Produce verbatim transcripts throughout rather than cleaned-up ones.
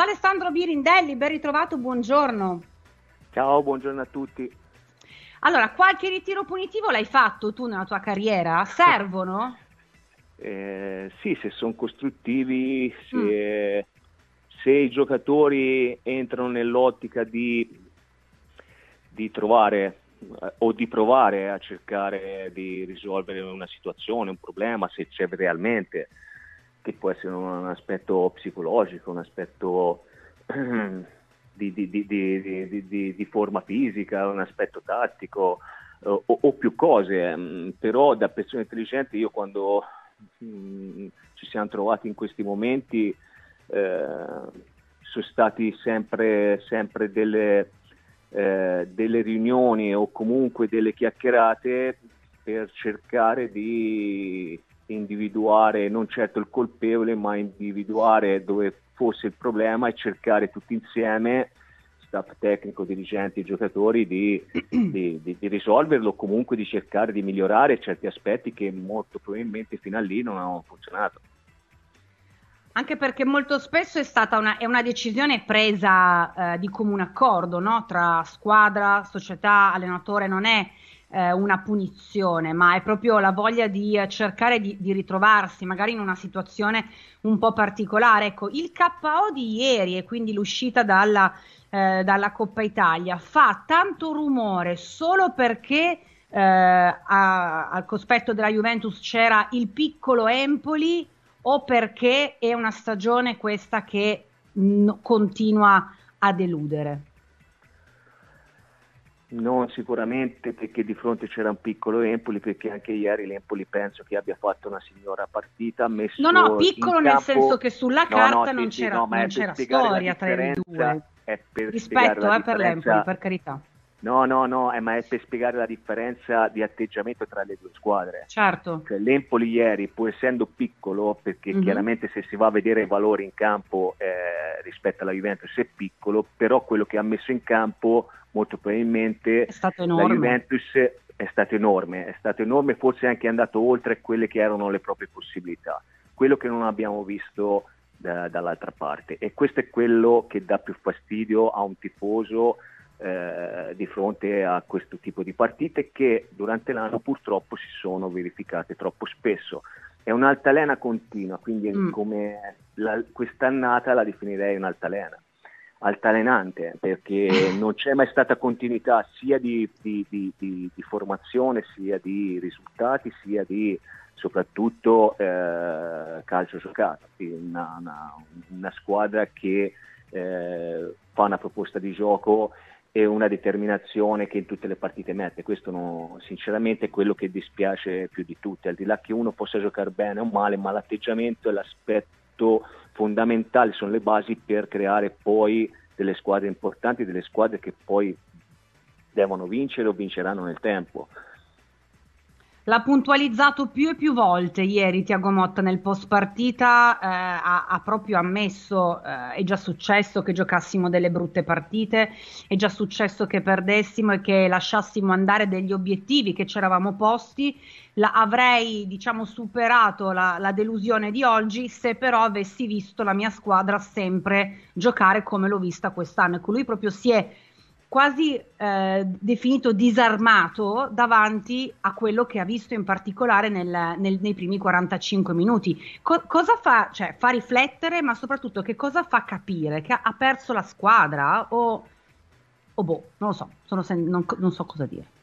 Alessandro Birindelli, ben ritrovato, buongiorno. Ciao, buongiorno a tutti. Allora, qualche ritiro punitivo l'hai fatto tu nella tua carriera? Servono? eh, sì, se sono costruttivi, se, mm. se i giocatori entrano nell'ottica di, di trovare eh, o di provare a cercare di risolvere una situazione, un problema, se c'è realmente, che può essere un aspetto psicologico, un aspetto Di, di, di, di, di, di forma fisica, un aspetto tattico o, o più cose, però da persona intelligente io quando mh, ci siamo trovati in questi momenti eh, sono stati sempre, sempre delle, eh, delle riunioni o comunque delle chiacchierate per cercare di individuare non certo il colpevole, ma individuare dove fosse il problema e cercare tutti insieme, staff tecnico, dirigenti, giocatori, di, di, di, di risolverlo o comunque di cercare di migliorare certi aspetti che molto probabilmente fino a lì non hanno funzionato. Anche perché molto spesso è stata una, è una decisione presa eh, di comune accordo, no? Tra squadra, società, allenatore, non è eh, una punizione, ma è proprio la voglia di eh, cercare di, di ritrovarsi, magari in una situazione un po' particolare. Ecco, il K O di ieri e quindi l'uscita dalla, eh, dalla Coppa Italia fa tanto rumore solo perché eh, a, al cospetto della Juventus c'era il piccolo Empoli, o perché è una stagione questa che n- continua a deludere? Non sicuramente perché di fronte c'era un piccolo Empoli, perché anche ieri l'Empoli penso che abbia fatto una signora partita, messo No, no, piccolo in nel campo... senso che sulla no, carta no, non sì, sì, c'era, no, ma non è per c'era spiegare la storia tra i due. è per spiegare Rispetto la eh, per l'Empoli, differenza. per carità. No, no, no, eh, ma è per spiegare la differenza di atteggiamento tra le due squadre. Certo. Cioè, l'Empoli ieri, pur essendo piccolo, perché mm-hmm. chiaramente se si va a vedere i valori in campo eh, rispetto alla Juventus è piccolo, però quello che ha messo in campo molto probabilmente è stato enorme. La Juventus è stato enorme, è stato enorme, forse anche andato oltre quelle che erano le proprie possibilità, quello che non abbiamo visto da, dall'altra parte, e questo è quello che dà più fastidio a un tifoso Eh, di fronte a questo tipo di partite che durante l'anno purtroppo si sono verificate troppo spesso. È un'altalena continua, quindi mm. come la, quest'annata la definirei un'altalena, altalenante, perché non c'è mai stata continuità sia di, di, di, di, di formazione, sia di risultati, sia di soprattutto eh, calcio giocato. Una, una, una squadra che eh, fa una proposta di gioco e una determinazione che in tutte le partite mette. Questo no, sinceramente è quello che dispiace più di tutti, al di là che uno possa giocare bene o male, ma l'atteggiamento è l'aspetto fondamentale, sono le basi per creare poi delle squadre importanti, delle squadre che poi devono vincere o vinceranno nel tempo. L'ha puntualizzato più e più volte ieri Thiago Motta nel post partita, eh, ha, ha proprio ammesso, eh, è già successo che giocassimo delle brutte partite, è già successo che perdessimo e che lasciassimo andare degli obiettivi che ci eravamo posti, la, avrei diciamo superato la, la delusione di oggi se però avessi visto la mia squadra sempre giocare come l'ho vista quest'anno. Ecco, lui proprio si è quasi eh, definito disarmato davanti a quello che ha visto in particolare nel, nel, nei primi quarantacinque minuti. Co- cosa fa? Cioè, fa riflettere, ma soprattutto che cosa fa capire? Che ha, ha perso la squadra o, o boh, non lo so, sono sen- non, non so cosa dire.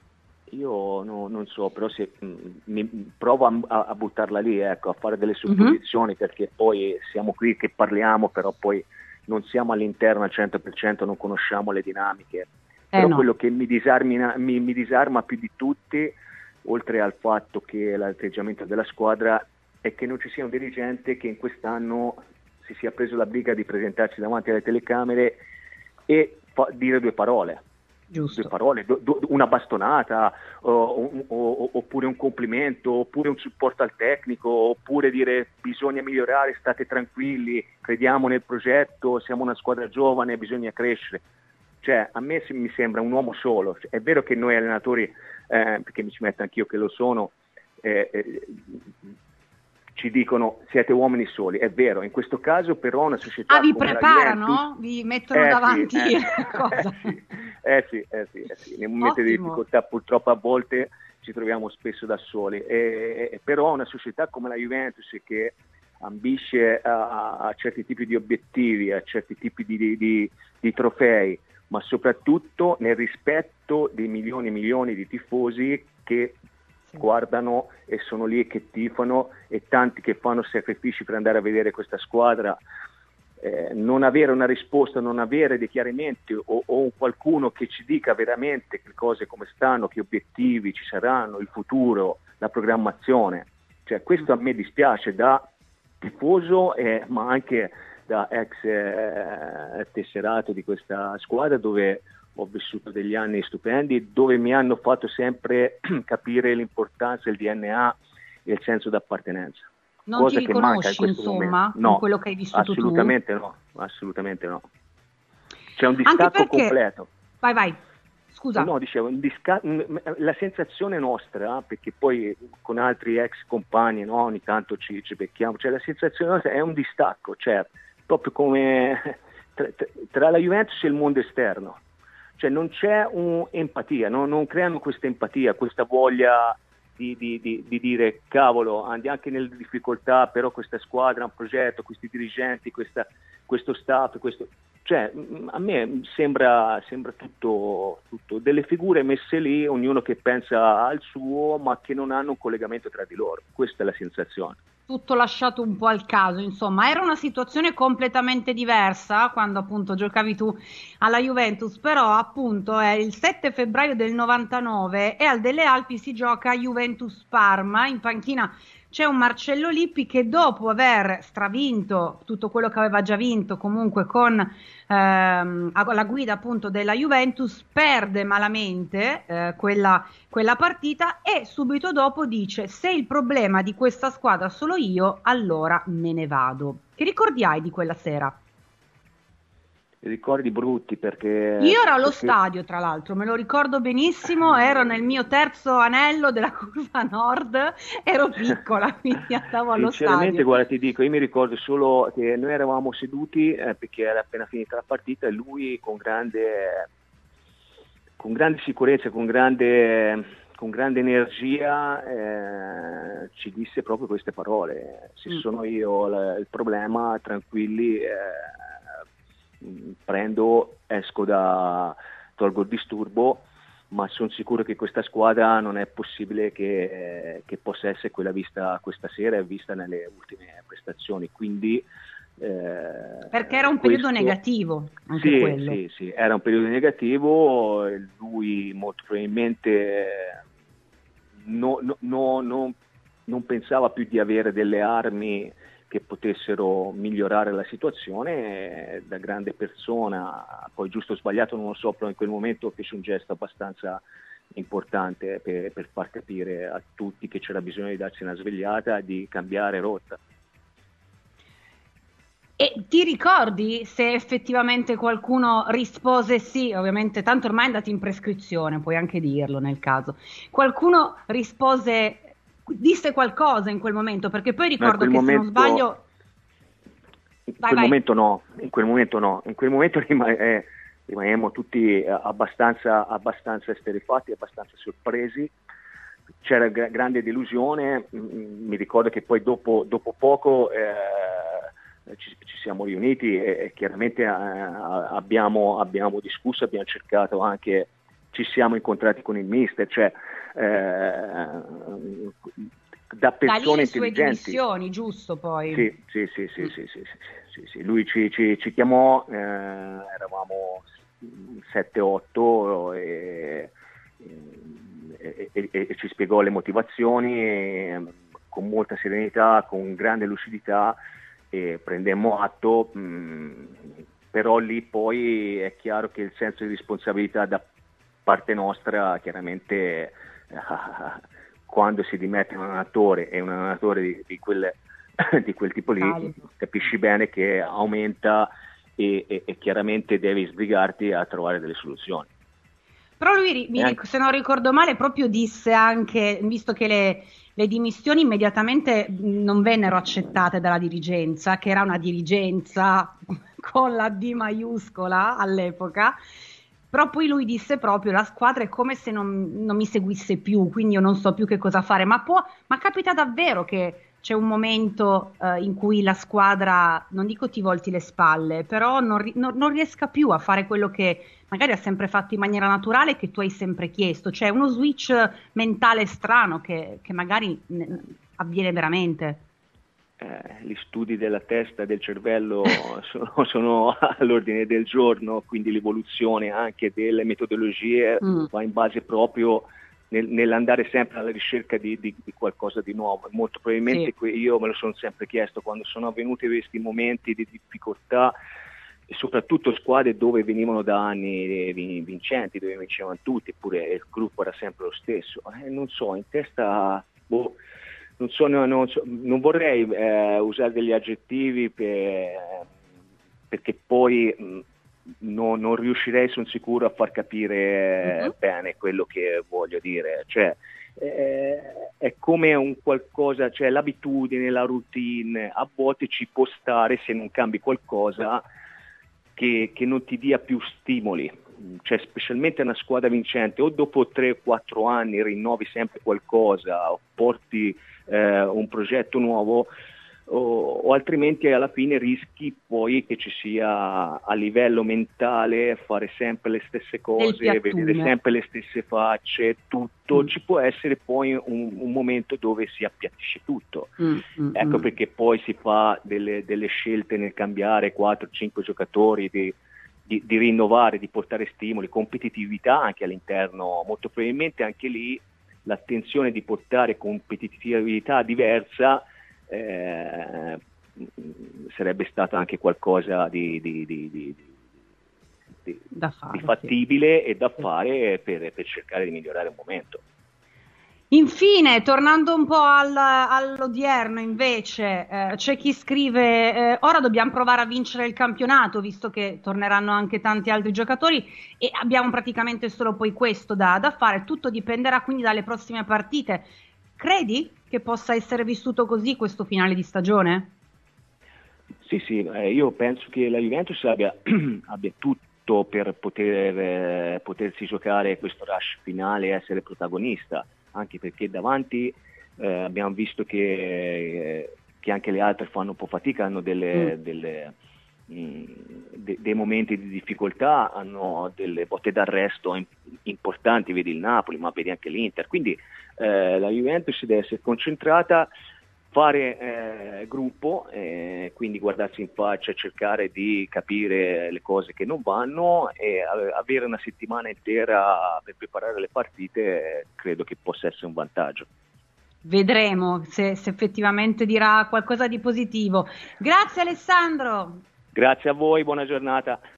Io no, non so, però se mh, mi, provo a, a buttarla lì, ecco, a fare delle supposizioni, mm-hmm. perché poi siamo qui che parliamo, però poi non siamo all'interno al cento per cento, non conosciamo le dinamiche, eh però no. Quello che mi, disarmina, mi, mi disarma più di tutti, oltre al fatto che l'atteggiamento della squadra, è che non ci sia un dirigente che in quest'anno si sia preso la briga di presentarsi davanti alle telecamere e fa, dire due parole. Giusto. Due parole, do, do, una bastonata, o, o, o, oppure un complimento, oppure un supporto al tecnico, oppure dire bisogna migliorare, state tranquilli, crediamo nel progetto, siamo una squadra giovane, bisogna crescere. Cioè, a me mi sembra un uomo solo. Cioè, è vero che noi allenatori, eh, perché mi ci metto anch'io che lo sono, eh, eh, ci dicono siete uomini soli, è vero, in questo caso però una società ah vi come preparano? la Juventus, Vi mettono eh, davanti sì, eh, cosa? sì, eh sì, eh sì, eh sì, nei momenti di difficoltà purtroppo a volte ci troviamo spesso da soli, e, e, però una società come la Juventus che ambisce a, a certi tipi di obiettivi, a certi tipi di, di, di, di trofei, ma soprattutto nel rispetto dei milioni e milioni di tifosi che sì. guardano e sono lì e che tifano, e tanti che fanno sacrifici per andare a vedere questa squadra. Eh, non avere una risposta, non avere dei chiarimenti o, o qualcuno che ci dica veramente che cose come stanno, che obiettivi ci saranno, il futuro, la programmazione, cioè questo a me dispiace da tifoso, eh, ma anche da ex eh, tesserato di questa squadra, dove ho vissuto degli anni stupendi, dove mi hanno fatto sempre capire l'importanza del D N A e il senso d'appartenenza. Non Cosa ti che manca in riconosci, questo insomma, momento. No, in quello che hai vissuto assolutamente tu? no, assolutamente no. C'è un distacco perché... completo. Vai, vai. Scusa. No, dicevo, un disca... la sensazione nostra, perché poi con altri ex compagni, no, ogni tanto ci, ci becchiamo, cioè la sensazione nostra è un distacco, cioè proprio come tra, tra la Juventus e il mondo esterno, cioè non c'è un'empatia, no? Non creano questa empatia, questa voglia di, di, di, di dire cavolo, andiamo anche nelle difficoltà, però questa squadra, un progetto, questi dirigenti, questa, questo staff, questo... Cioè, a me sembra, sembra tutto, tutto delle figure messe lì, ognuno che pensa al suo, ma che non hanno un collegamento tra di loro. Questa è la sensazione. Tutto lasciato un po' al caso, insomma. Era una situazione completamente diversa quando appunto giocavi tu alla Juventus, però appunto è il sette febbraio del novantanove e al Delle Alpi si gioca Juventus Parma. In panchina c'è un Marcello Lippi che dopo aver stravinto tutto quello che aveva già vinto comunque con ehm, la guida appunto della Juventus, perde malamente eh, quella, quella partita e subito dopo dice: se il problema di questa squadra sono io, allora me ne vado. Che ricordi hai di quella sera? Ricordi brutti perché... Io ero allo perché... stadio, tra l'altro, me lo ricordo benissimo, ero nel mio terzo anello della curva nord, ero piccola, quindi andavo allo Sinceramente, stadio. guarda, ti dico, io mi ricordo solo che noi eravamo seduti eh, perché era appena finita la partita e lui con grande, con grande sicurezza, con grande, con grande energia eh, ci disse proprio queste parole: se Mm. sono io l- il problema, tranquilli, eh, prendo, esco da, tolgo il disturbo, ma sono sicuro che questa squadra non è possibile che, eh, che possa essere quella vista questa sera e vista nelle ultime prestazioni, quindi eh, perché era un questo... periodo negativo anche sì, quello. sì, sì, era un periodo negativo, lui molto probabilmente no, no, no, no, non pensava più di avere delle armi che potessero migliorare la situazione. Da grande persona, poi giusto o sbagliato non lo so, però in quel momento fece un gesto abbastanza importante per, per far capire a tutti che c'era bisogno di darsi una svegliata e di cambiare rotta. E ti ricordi se effettivamente qualcuno rispose sì? Ovviamente tanto ormai è andato in prescrizione, puoi anche dirlo nel caso. Qualcuno rispose, disse qualcosa in quel momento, perché poi ricordo che momento, se non sbaglio... In vai, quel vai. momento no, in quel momento no, in quel momento rimane, eh, rimaniamo tutti abbastanza, abbastanza esterrefatti, abbastanza sorpresi. C'era g- grande delusione, mm, mi ricordo che poi dopo, dopo poco eh, ci, ci siamo riuniti e, e chiaramente eh, abbiamo, abbiamo discusso, abbiamo cercato anche, ci siamo incontrati con il mister, cioè eh, da persone da lì le intelligenti. sue dimissioni, giusto poi? Sì, sì, sì, sì, mm. sì, sì, sì, sì, sì. Lui ci, ci, ci chiamò, eh, eravamo sette otto e, e, e, e ci spiegò le motivazioni e, con molta serenità, con grande lucidità, e prendemmo atto, mh, però lì poi è chiaro che il senso di responsabilità da parte nostra chiaramente eh, quando si dimette un allenatore e un allenatore di, di, quel, di quel tipo lì, Cali. Capisci bene che aumenta e, e, e chiaramente devi sbrigarti a trovare delle soluzioni. Però lui, mi ric- se non ricordo male, proprio disse anche, visto che le, le dimissioni immediatamente non vennero accettate dalla dirigenza, che era una dirigenza con la D maiuscola all'epoca, però poi lui disse proprio la squadra è come se non, non mi seguisse più, quindi io non so più che cosa fare, ma, può, ma capita davvero che c'è un momento eh, in cui la squadra, non dico ti volti le spalle, però non, ri- non- non riesca più a fare quello che magari ha sempre fatto in maniera naturale e che tu hai sempre chiesto, cioè uno switch mentale strano che, che magari mh, avviene veramente. Eh, gli studi della testa e del cervello sono, sono all'ordine del giorno, quindi l'evoluzione anche delle metodologie Mm. va in base proprio nel, nell'andare sempre alla ricerca di, di, di qualcosa di nuovo. Molto probabilmente Sì. io me lo sono sempre chiesto quando sono avvenuti questi momenti di difficoltà, e soprattutto squadre dove venivano da anni vincenti, dove vincevano tutti, eppure il gruppo era sempre lo stesso. Eh, non so, in testa... Boh, Non, so, no, non, so, non vorrei eh, usare degli aggettivi per, perché poi mh, no, non riuscirei, sono sicuro, a far capire Mhm. bene quello che voglio dire. Cioè, eh, è come un qualcosa, cioè l'abitudine, la routine, a volte ci può stare se non cambi qualcosa che, che non ti dia più stimoli. Cioè, specialmente una squadra vincente, o dopo tre o quattro anni rinnovi sempre qualcosa o porti eh, un progetto nuovo, o, o altrimenti alla fine rischi poi che ci sia a livello mentale fare sempre le stesse Del cose, vedere piattume. sempre le stesse facce, tutto, Mm. ci può essere poi un, un momento dove si appiattisce tutto. Mm, mm, Ecco mm. perché poi si fa delle, delle scelte nel cambiare quattro cinque giocatori, di, di, di rinnovare, di portare stimoli, competitività anche all'interno. Molto probabilmente anche lì l'attenzione di portare competitività diversa eh, sarebbe stata anche qualcosa di, di, di, di, di, Da di fare, sì. fattibile e da Sì. fare per, per cercare di migliorare un momento. Infine, tornando un po' al- all'odierno, invece, eh, c'è chi scrive: eh, ora dobbiamo provare a vincere il campionato, visto che torneranno anche tanti altri giocatori e abbiamo praticamente solo poi questo da, da fare. Tutto dipenderà quindi dalle prossime partite. Credi che possa essere vissuto così questo finale di stagione? Sì, sì, eh, io penso che la Juventus abbia, abbia tutto per poter, eh, potersi giocare questo rush finale e essere protagonista, anche perché davanti eh, abbiamo visto che, eh, che anche le altre fanno un po' fatica, hanno Mm. delle, delle, mh, de- dei momenti di difficoltà, hanno delle botte d'arresto in- importanti, vedi il Napoli, ma vedi anche l'Inter, quindi eh, la Juventus deve essere concentrata, fare eh, gruppo, eh, quindi guardarsi in faccia e cercare di capire le cose che non vanno e ave- avere una settimana intera per preparare le partite, eh, credo che possa essere un vantaggio. Vedremo se, se effettivamente dirà qualcosa di positivo. Grazie Alessandro. Grazie a voi, buona giornata.